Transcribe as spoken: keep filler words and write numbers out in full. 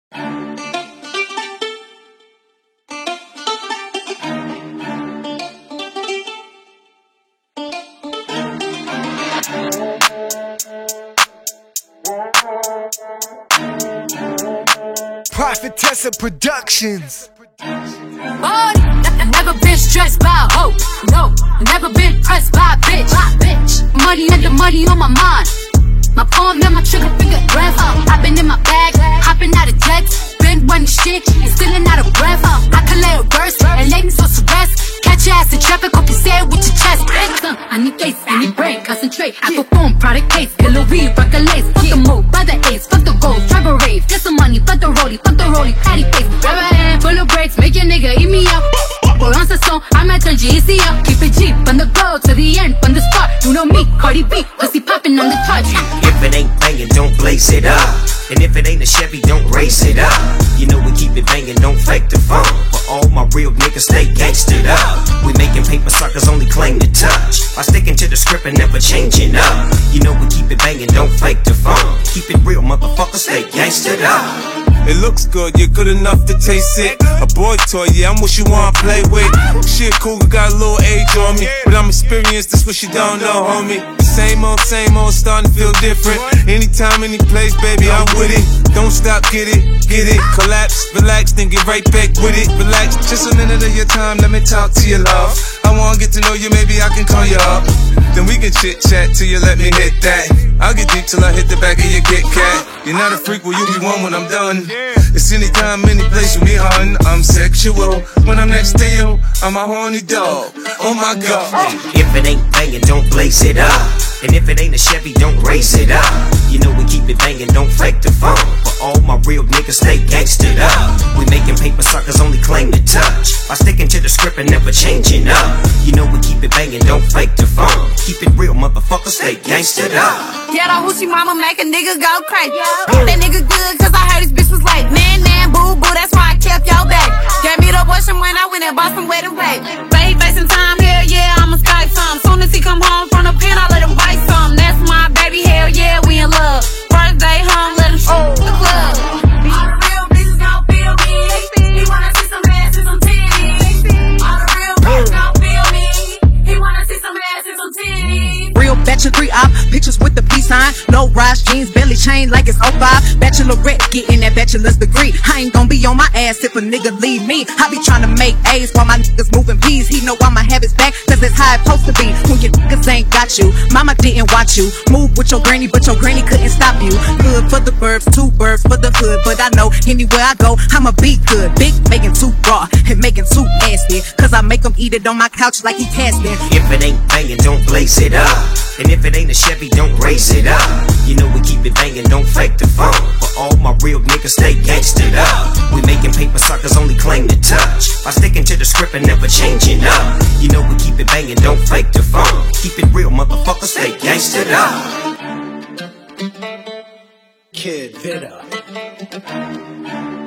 Prophetessa Productions. Oh, never been stressed by a hoe. No, never been pressed by a bitch. bitch. Money and the money on my mind. My palm and my trigger finger breath. I've been in my bag, hopping out of jets. Been running shit and stealing out of breath. I can lay a verse and lay me so to rest. Catch your ass in traffic, hope you say it with your chest. I need face, I need brain, concentrate. I perform, product case, Hillary, rock a lace. Fuck the move, by the ace, fuck the gold, drive a rave. Get some money, fuck the rollie, fuck the rollie, patty face. Grab a hand full of brakes, make your nigga eat me up. Pour on ce son, I'm at turn G C up. Keep it G from the go to the end, from the start. You know me, Cardi B, pussy popping on the touch. If it ain't banging, don't blaze it up. And if it ain't a Chevy, don't race it up. You know we keep it banging, don't fake the phone. For all my real niggas, stay gangstered up. We making paper suckers only claim to touch. By sticking to the script and never changing up. You know we keep it banging, don't fake the phone. Keep it real, motherfuckers, stay gangstered up. It looks good, you're good enough to taste it. A boy toy, yeah, I'm what you wanna play with. Shit, cougar got a little age on me, but I'm experienced, that's what you don't know, homie. Same old, same old, starting to feel different. Anytime, any place, baby, I'm with it. Don't stop, get it, get it. Collapse, relax, then get right back with it. Relax, just a minute of your time, let me talk to you, love. I wanna get to know you, maybe I can call you up. Then we can chit chat till you let me hit that. I'll get deep till I hit the back of your Kit Kat. You're not a freak, will you be one when I'm done? It's anytime, any place with me, hun. I'm sexual. When I'm next to you, I'm a horny dog. Oh my God. If it ain't banging, don't blaze it up. And if it ain't a Chevy, don't race it up. You know we keep it banging, don't fake the phone. For all my real niggas, stay gangstered up. We making paper suckers only claim to touch. By sticking to the script and never changing up. You know we keep it banging, don't fake the phone. Keep it real, motherfuckers, stay gangstered up. Get a hoochie mama, make a nigga go crazy. That nigga good, cause I heard his bitch was like, nan, nan, boo, boo, that's why I kept your back. Gave me the bushing when I went and bought some wedding bag. Fade facing time, hell yeah, I'ma sky some. Soon as he come home from the pen, I let him bite some. That's my baby, hell yeah, we in love. First day home, let him shoot the club. All the real bitches gon' feel me. He wanna see some ass and some titties. All the real bitches gon' feel me. He wanna see some ass and some titties. Real bachelor, three op, pictures with the peace sign. No rise, jeans, belly chain like it's oh five. Bachelorette, getting that bachelor's degree. I ain't gon' be on my ass if a nigga leave me. I be tryna make A's while my niggas moving P's. He know I'ma have his back, cause it's how it's supposed to be. When your niggas ain't got you, mama didn't watch you. Move with your granny, but your granny couldn't stop you. Good for the burbs, two birds for the hood. But I know anywhere I go, I'ma be good. Big making too raw and making too nasty. Cause I make him eat it on my couch like he casting. If it ain't banging, don't blaze it up. And if it ain't a Chevy, don't race it up. You know we keep it banging, don't fake the phone. For all my real niggas, stay gangstered up. We making paper suckers only claim to touch. By sticking to the script and never changing up. You know we keep it banging, don't fake the phone. Keep it real, motherfuckers, stay gangstered up. Kid Vida.